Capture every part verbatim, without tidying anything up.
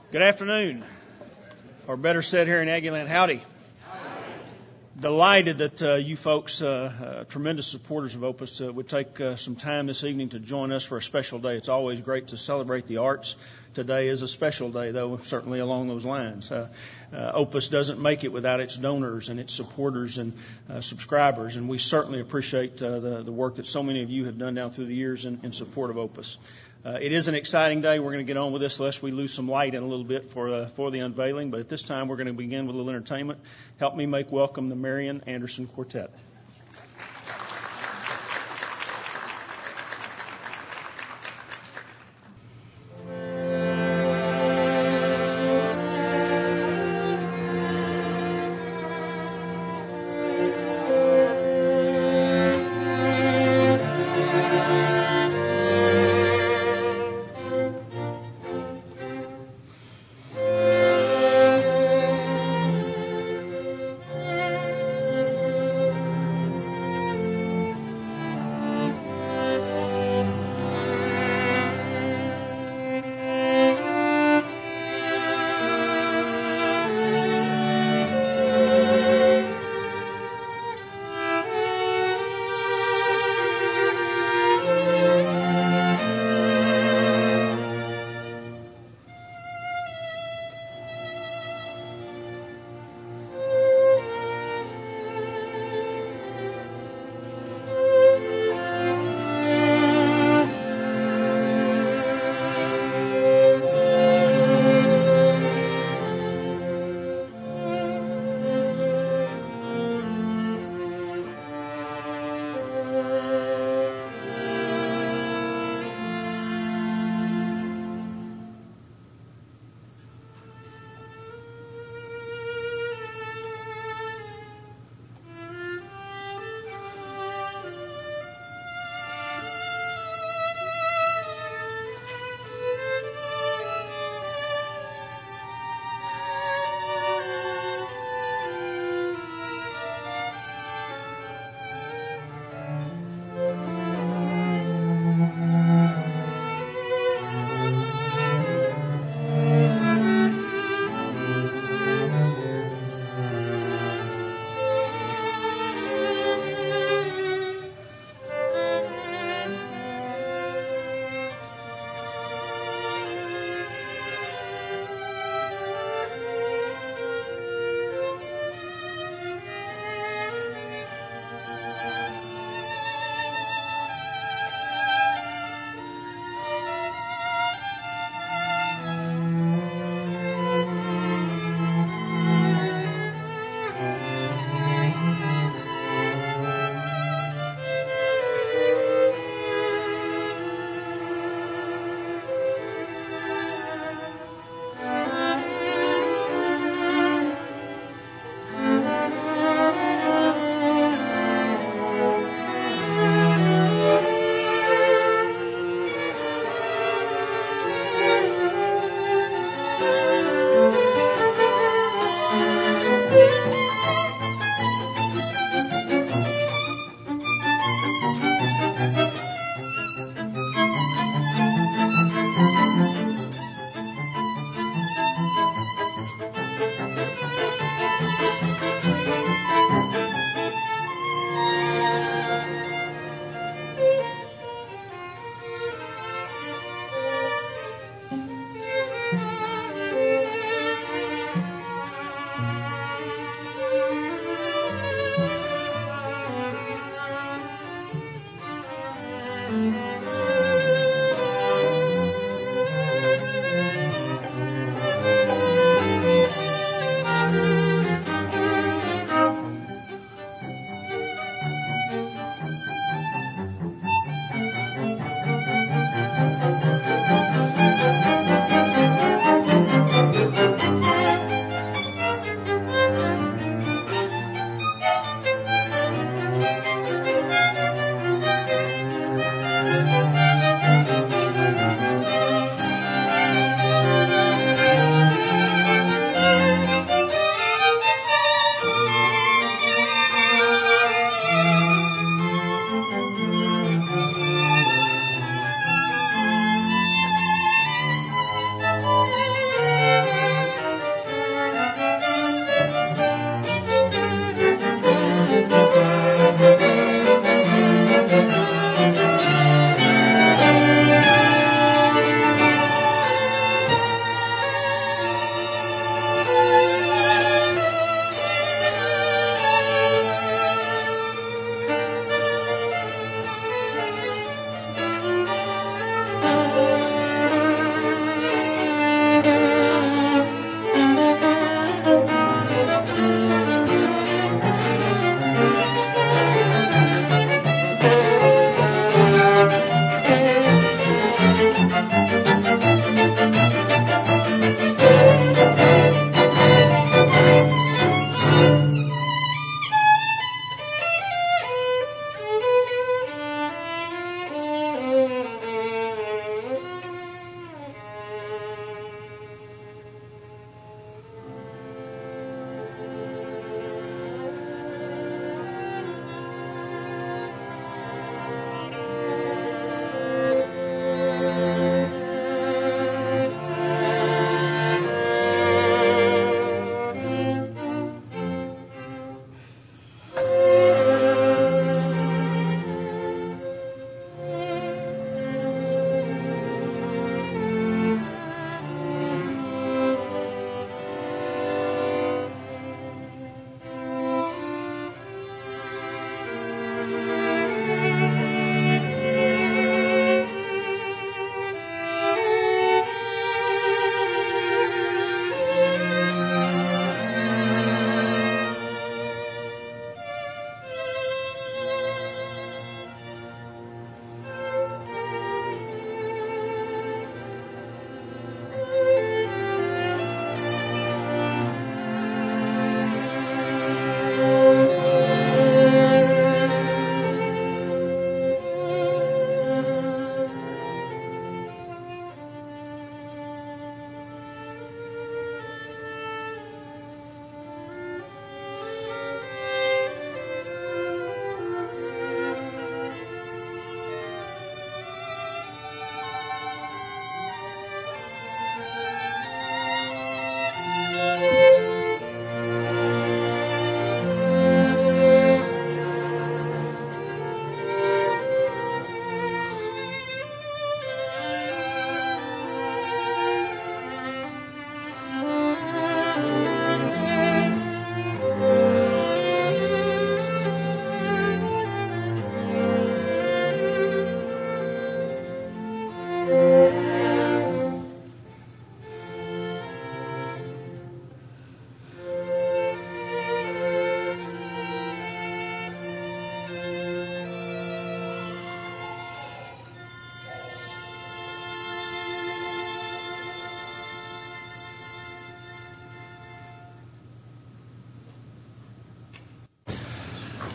Good afternoon, or better said here in Aggieland, howdy. Delighted that uh, you folks, uh, uh, tremendous supporters of Opus, uh, would take uh, some time this evening to join us for a special day. It's always great to celebrate the arts. Today is a special day, though, certainly along those lines. Uh, uh, Opus doesn't make it without its donors and its supporters and uh, subscribers, and we certainly appreciate uh, the, the work that so many of you have done down through the years in, in support of Opus. Uh, it is an exciting day. We're going to get on with this lest we lose some light in a little bit for uh, for the unveiling. But at this time, we're going to begin with a little entertainment. Help me make welcome the Marian Anderson Quartet.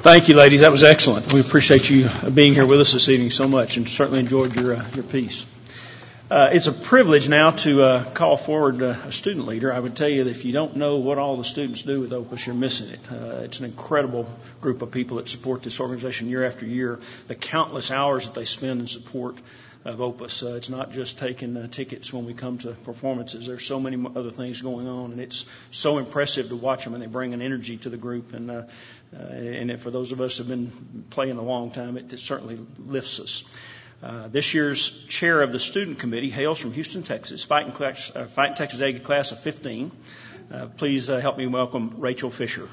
Thank you, ladies. That was excellent. We appreciate you being here with us this evening so much, and certainly enjoyed your uh, your piece. Uh, it's a privilege now to uh, call forward uh, a student leader. I would tell you that if you don't know what all the students do with Opus, you're missing it. Uh, it's an incredible group of people that support this organization year after year. The countless hours that they spend in support of Opus. Uh, it's not just taking uh, tickets when we come to performances. There's so many other things going on, and it's so impressive to watch them, and they bring an energy to the group. And uh, uh, and for those of us who have been playing a long time, it, it certainly lifts us. Uh, this year's chair of the student committee hails from Houston, Texas, Fighting, class, uh, Fighting Texas Aggie class of fifteen. Uh, please uh, help me welcome Rachel Fisher.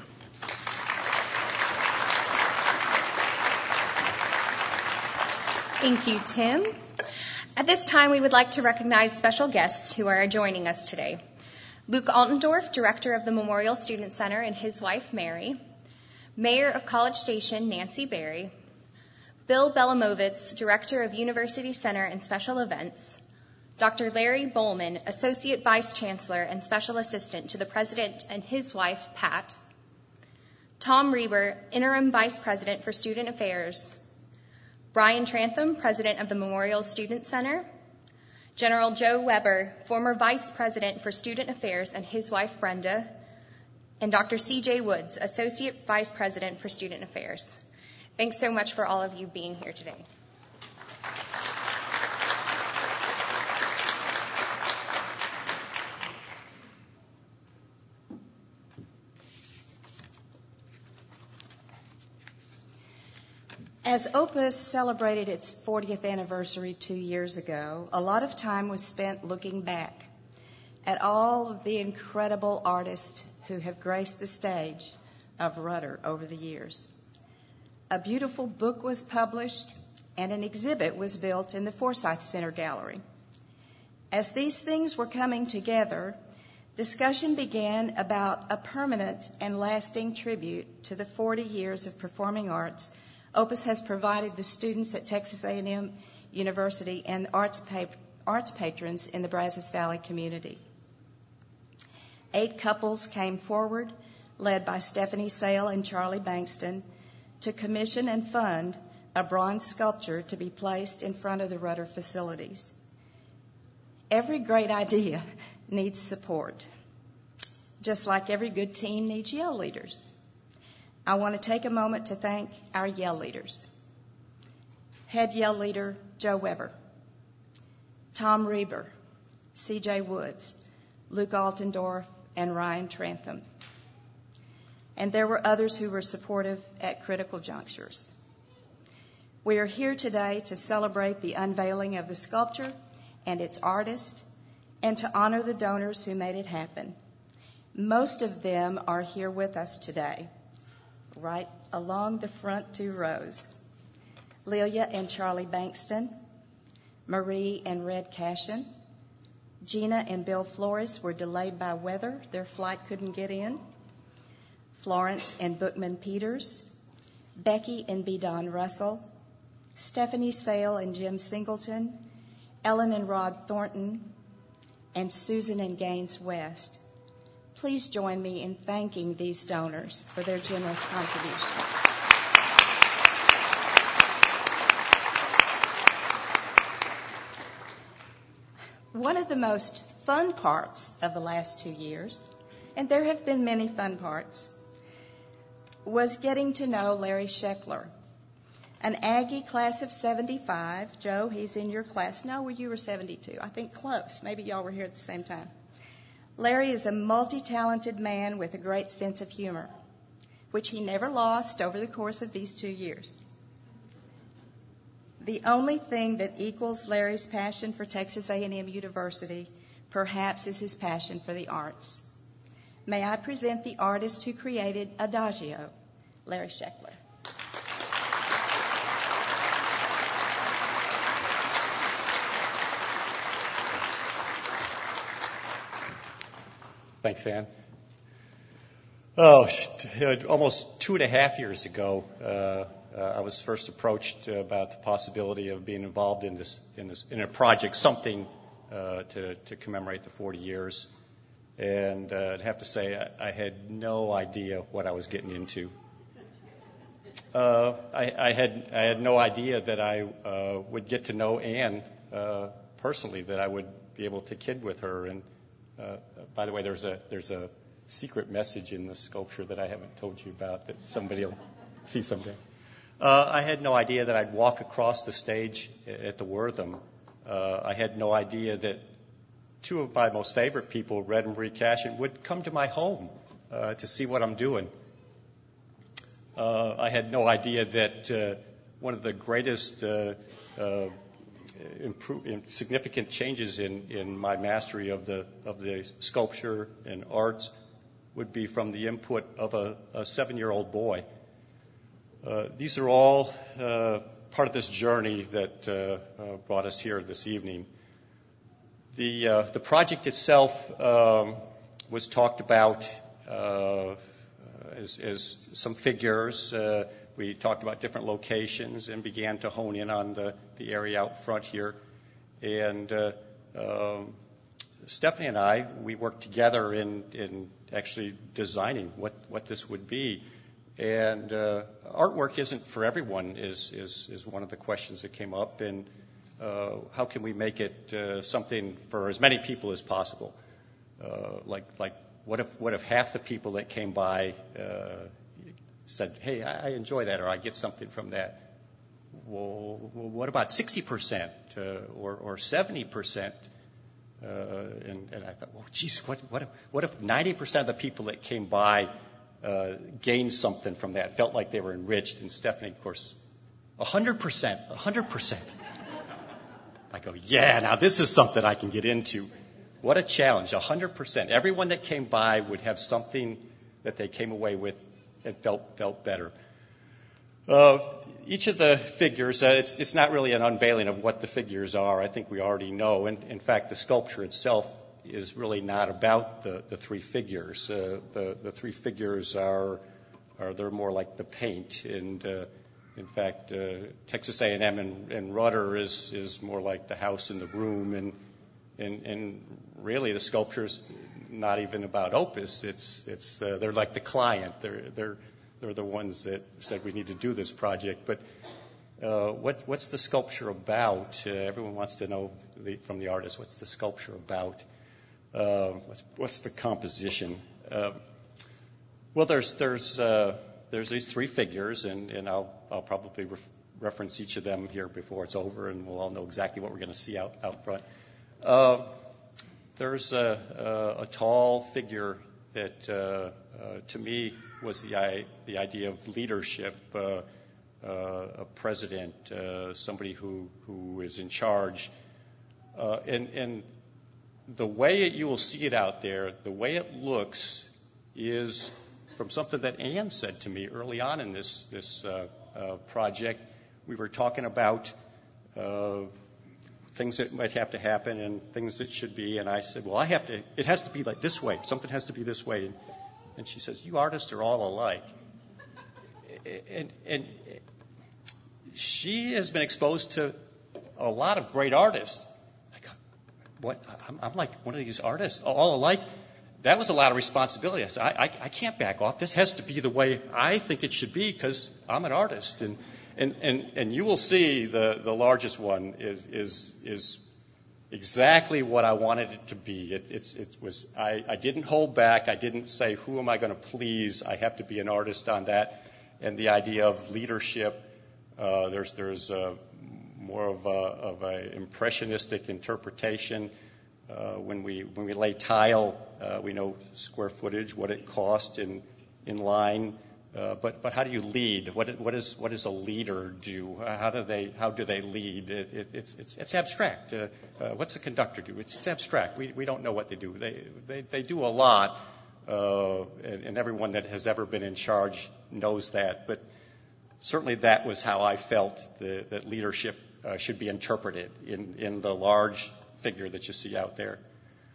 Thank you, Tim. At this time, we would like to recognize special guests who are joining us today. Luke Altendorf, director of the Memorial Student Center, and his wife, Mary. Mayor of College Station, Nancy Berry. Bill Belamovitz, Director of University Center and Special Events, Doctor Larry Bowman, Associate Vice Chancellor and Special Assistant to the President and his wife, Pat, Tom Reber, Interim Vice President for Student Affairs, Brian Trantham, President of the Memorial Student Center, General Joe Weber, former Vice President for Student Affairs and his wife, Brenda, and Doctor C J Woods, Associate Vice President for Student Affairs. Thanks so much for all of you being here today. As Opus celebrated its fortieth anniversary two years ago, a lot of time was spent looking back at all of the incredible artists who have graced the stage of Rudder over the years. A beautiful book was published, and an exhibit was built in the Forsyth Center Gallery. As these things were coming together, discussion began about a permanent and lasting tribute to the forty years of performing arts Opus has provided the students at Texas A and M University and arts, pa- arts patrons in the Brazos Valley community. Eight couples came forward, led by Stephanie Sale and Charlie Bankston, to commission and fund a bronze sculpture to be placed in front of the Rudder facilities. Every great idea needs support, just like every good team needs yell leaders. I want to take a moment to thank our yell leaders. Head yell leader Joe Weber, Tom Reber, C J Woods, Luke Altendorf, and Ryan Trantham. And there were others who were supportive at critical junctures. We are here today to celebrate the unveiling of the sculpture and its artist, and to honor the donors who made it happen. Most of them are here with us today, right along the front two rows. Lilia and Charlie Bankston, Marie and Red Cashin, Gina and Bill Flores were delayed by weather. Their flight couldn't get in. Florence and Bookman Peters, Becky and B. Don Russell, Stephanie Sale and Jim Singleton, Ellen and Rod Thornton, and Susan and Gaines West. Please join me in thanking these donors for their generous contributions. One of the most fun parts of the last two years, and there have been many fun parts, was getting to know Larry Sheckler, an Aggie class of seventy-five. Joe, he's in your class. No, you were seventy-two. I think close. Maybe y'all were here at the same time. Larry is a multi-talented man with a great sense of humor, which he never lost over the course of these two years. The only thing that equals Larry's passion for Texas A and M University perhaps is his passion for the arts. May I present the artist who created Adagio, Larry Sheckler. Thanks, Ann. Oh, almost two and a half years ago, uh, uh, I was first approached about the possibility of being involved in this, in this, in a project, something uh, to, to commemorate the forty years. And uh, I'd have to say I, I had no idea what I was getting into. uh, I, I had I had no idea that I uh, would get to know Anne uh, personally, that I would be able to kid with her. And uh, by the way, there's a there's a secret message in the sculpture that I haven't told you about that somebody will see someday. Uh, I had no idea that I'd walk across the stage at the Wortham. Uh, I had no idea that two of my most favorite people, Red and Marie Cashin, would come to my home uh, to see what I'm doing. Uh, I had no idea that uh, one of the greatest uh, uh, improve, significant changes in, in my mastery of the of the sculpture and arts would be from the input of a, a seven-year-old boy. Uh, these are all uh, part of this journey that uh, uh, brought us here this evening. The uh, the project itself um, was talked about uh, as, as some figures. Uh, we talked about different locations and began to hone in on the, the area out front here. And uh, um, Stephanie and I, we worked together in, in actually designing what, what this would be. And uh, artwork isn't for everyone is, is, is one of the questions that came up. And uh, how can we make it uh, something for as many people as possible? Uh, like, like what if what if half the people that came by uh, said, hey, I, I enjoy that, or I get something from that? Well, well what about sixty percent uh, or, or seventy percent? Uh, and, and I thought, well, geez, what, what if, what if ninety percent of the people that came by uh, gained something from that, felt like they were enriched? And Stephanie, of course, one hundred percent, one hundred percent. I go, yeah, now this is something I can get into. What a challenge, one hundred percent. Everyone that came by would have something that they came away with and felt felt better. Uh, each of the figures, uh, it's, it's not really an unveiling of what the figures are. I think we already know. And in fact, the sculpture itself is really not about the, the three figures. Uh, the, the three figures are, are they're more like the paint. And uh, in fact, uh, Texas A and M and, and Rudder is, is more like the house in the room. And And, and really, the sculpture's not even about Opus. It's it's uh, they're like the client. They're they're they're the ones that said we need to do this project. But uh, what what's the sculpture about? Uh, everyone wants to know the, from the artist, what's the sculpture about? Uh, what's, what's the composition? Uh, well, there's there's uh, there's these three figures, and, and I'll I'll probably ref- reference each of them here before it's over, and we'll all know exactly what we're going to see out out front. Uh, there's a, a, a tall figure that, uh, uh, to me, was the I, the idea of leadership, uh, uh, a president, uh, somebody who, who is in charge. Uh, and, and the way it, you will see it out there, the way it looks, is from something that Anne said to me early on in this this uh, uh, project. We were talking about Uh, things that might have to happen and things that should be. And I said, well, I have to, it has to be like this way. Something has to be this way. And, and she says, you artists are all alike. And, and she has been exposed to a lot of great artists. I go, what? I'm, I'm like one of these artists, all alike. That was a lot of responsibility. I said, I, I, I can't back off. This has to be the way I think it should be because I'm an artist. And And, and, and you will see the, the largest one is, is, is exactly what I wanted it to be. It, it's, it was, I, I didn't hold back. I didn't say, who am I going to please? I have to be an artist on that. And the idea of leadership, uh, there's, there's a, more of a, of a impressionistic interpretation. Uh, when we, when we lay tile, uh, we know square footage, what it cost in, in line. Uh, but but how do you lead? What what is what does a leader do? How do they how do they lead? It, it, it's it's it's abstract. Uh, uh, what's the conductor do? It's, it's abstract. We we don't know what they do. They they they do a lot, uh, and, and everyone that has ever been in charge knows that. But certainly that was how I felt the, that leadership uh, should be interpreted in in the large figure that you see out there.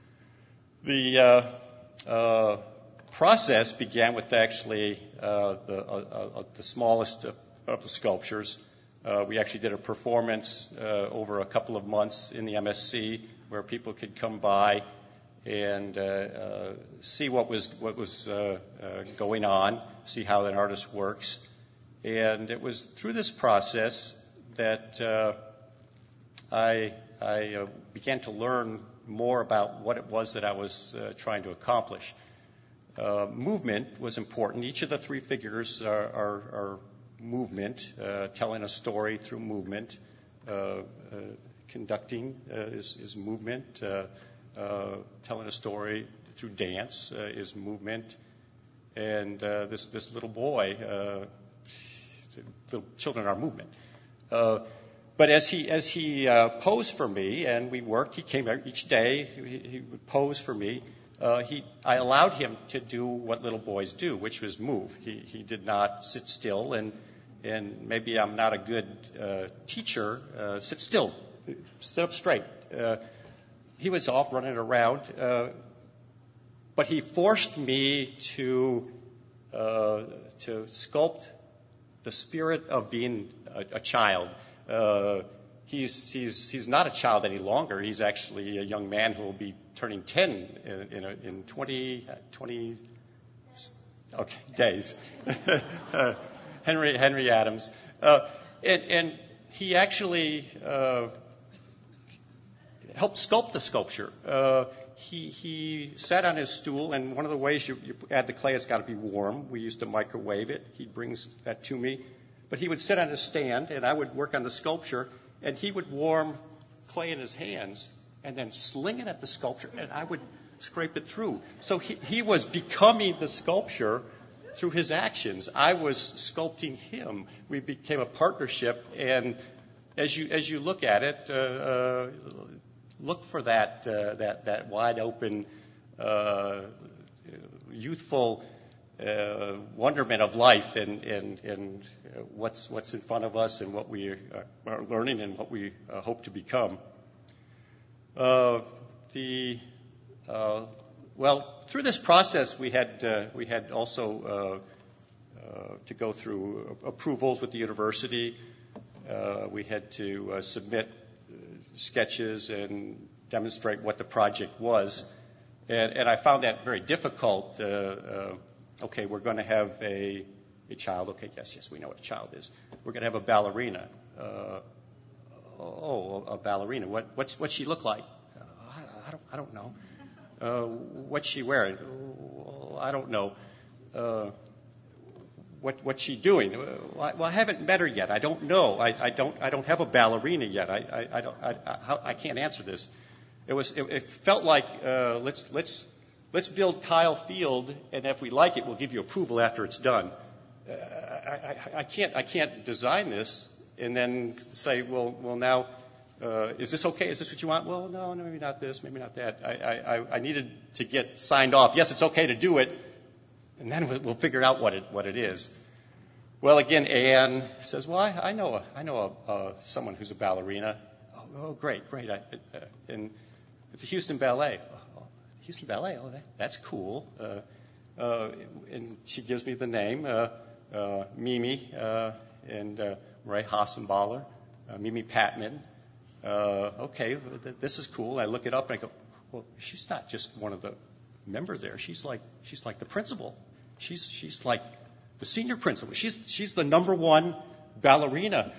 The uh, uh, process began with actually uh, the, uh, uh, the smallest of, of the sculptures. Uh, we actually did a performance uh, over a couple of months in the M S C where people could come by and uh, uh, see what was what was uh, uh, going on, see how an artist works. And it was through this process that uh, I, I uh, began to learn more about what it was that I was uh, trying to accomplish. Uh, movement was important. Each of the three figures are, are, are movement, uh, telling a story through movement. Uh, uh, conducting uh, is, is movement. Uh, uh, telling a story through dance uh, is movement. And uh, this, this little boy, uh, the children are movement. Uh, but as he as he uh, posed for me, and we worked, he came each day. He, he would pose for me. Uh, he I allowed him to do what little boys do, which was move. He he did not sit still, and and maybe I'm not a good uh, teacher. Uh, sit still, sit up straight. Uh, he was off running around, uh, but he forced me to uh, to sculpt the spirit of being a, a child. Uh, he's he's he's not a child any longer. He's actually a young man who will be turning ten in in, a, in twenty, twenty okay days. uh, Henry Henry Adams, uh, and, and he actually uh, helped sculpt the sculpture. Uh, he he sat on his stool, and one of the ways you, you add the clay, it's got to be warm. We used to microwave it. He brings that to me. But he would sit on his stand, and I would work on the sculpture, and he would warm clay in his hands and then sling it at the sculpture, and I would scrape it through. So he, he was becoming the sculpture through his actions. I was sculpting him. We became a partnership, and as you as you look at it, uh, uh, look for that uh, that that wide open, uh, youthful Uh, wonderment of life and, and, and uh, what's, what's in front of us and what we are, are learning and what we uh, hope to become. Uh, the, uh, well, through this process, we had, uh, we had also uh, uh, to go through approvals with the university. Uh, we had to uh, submit sketches and demonstrate what the project was. And, and I found that very difficult. Uh, uh, Okay, we're going to have a, a child. Okay, yes, yes, we know what a child is. We're going to have a ballerina. Uh, oh, a ballerina. What, what's what's she look like? Uh, I, I don't I don't know. Uh, what's she wearing? Oh, I don't know. Uh, what what's she doing? Well I, well, I haven't met her yet. I don't know. I, I don't I don't have a ballerina yet. I I, I don't I, I, I can't answer this. It was it, it felt like uh, let's let's. Let's build Kyle Field, and if we like it, we'll give you approval after it's done. Uh, I, I, I can't, I can't design this and then say, well, well now, uh, is this okay? Is this what you want? Well, no, no, maybe not this, maybe not that. I, I, I needed to get signed off. Yes, it's okay to do it, and then we'll, we'll figure out what it, what it is. Well, again, Anne says, well, I, I know, a, I know a, uh, someone who's a ballerina. Oh, oh great, great. I, uh, and at the Houston Ballet. Houston Ballet, oh, that, that's cool. Uh, uh, and she gives me the name, uh, uh, Mimi, uh, and uh, Ray Hassenballer, uh, Mimi Patman. Uh, okay, th- this is cool. I look it up and I go, well, she's not just one of the members there. She's like she's like the principal. She's she's like the senior principal. She's she's the number one ballerina.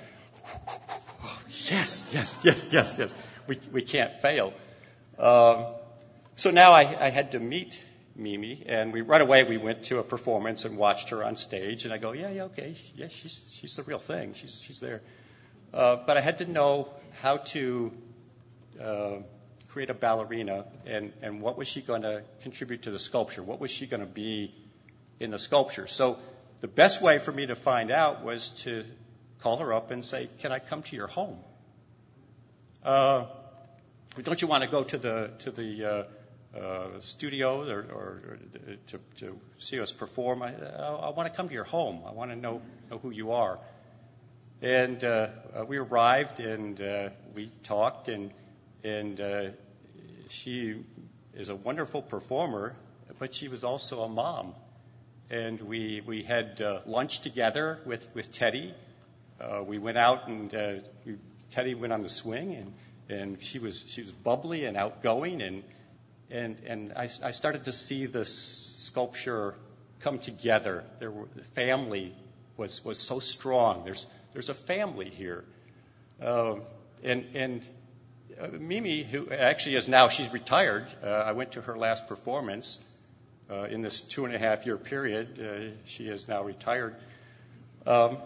Yes, yes, yes, yes, yes. We we can't fail. Um, So now I, I had to meet Mimi, and we right away we went to a performance and watched her on stage. And I go, yeah, yeah, okay, yeah, she's she's the real thing. She's she's there. Uh, but I had to know how to uh, create a ballerina, and and what was she going to contribute to the sculpture? What was she going to be in the sculpture? So the best way for me to find out was to call her up and say, can I come to your home? Uh, don't you want to go to the to the uh, Uh, studio or, or, or to, to see us perform? I, I, I want to come to your home. I want to know, know who you are. And uh, uh, we arrived and uh, we talked, and and uh, she is a wonderful performer, but she was also a mom. And we we had uh, lunch together with with Teddy. Uh, we went out and uh, we, Teddy went on the swing, and and she was she was bubbly and outgoing, and. And, and I, I started to see the sculpture come together. There were the family was was so strong. There's there's a family here, um, and and uh, Mimi, who actually is now she's retired. Uh, I went to her last performance uh, in this two and a half year period. Uh, she is now retired. Um,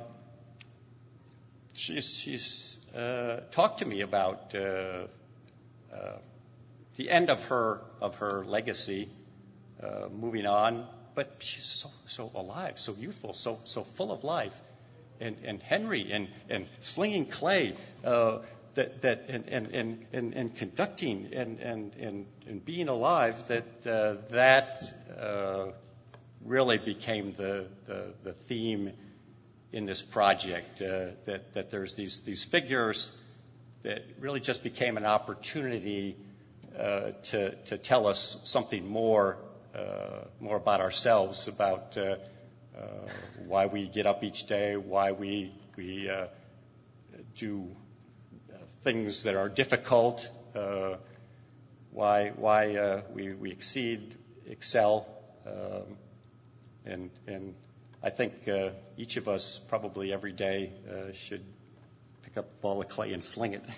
she's she's uh, talked to me about uh, uh, the end of her of her legacy, uh, moving on. But she's so so alive, so youthful, so so full of life, and and Henry and and slinging clay, uh, that that and and and and, and conducting and and and and being alive. That uh, that uh, really became the, the the theme in this project. Uh, that that there's these these figures that really just became an opportunity uh, to to tell us something more. Uh, more about ourselves, about uh, uh, why we get up each day, why we we uh, do things that are difficult, uh, why why uh, we we exceed, excel, um, and and I think uh, each of us probably every day uh, should pick up a ball of clay and sling it.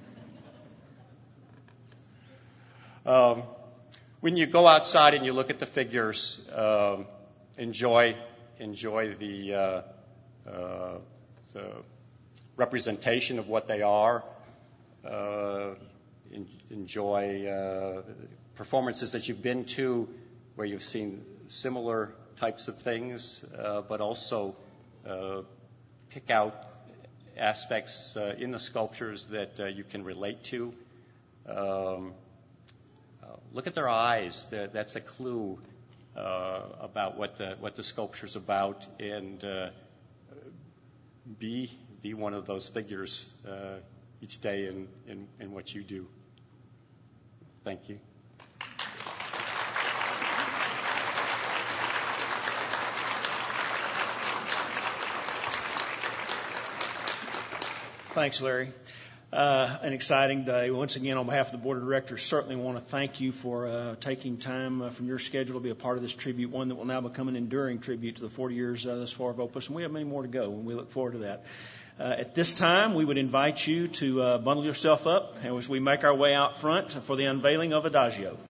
um, When you go outside and you look at the figures, um, enjoy enjoy the, uh, uh, the representation of what they are. Uh, en- enjoy uh, performances that you've been to where you've seen similar types of things, uh, but also uh, pick out aspects uh, in the sculptures that uh, you can relate to. Um, Look at their eyes. That's a clue uh, about what the what the sculpture's about, and uh, be be one of those figures uh, each day in, in in what you do. Thank you. Thanks, Larry. Uh, an exciting day. Once again, on behalf of the Board of Directors, certainly want to thank you for uh, taking time uh, from your schedule to be a part of this tribute, one that will now become an enduring tribute to the forty years uh, thus far of Opus, and we have many more to go, and we look forward to that. Uh, at this time, we would invite you to uh, bundle yourself up as we make our way out front for the unveiling of Adagio.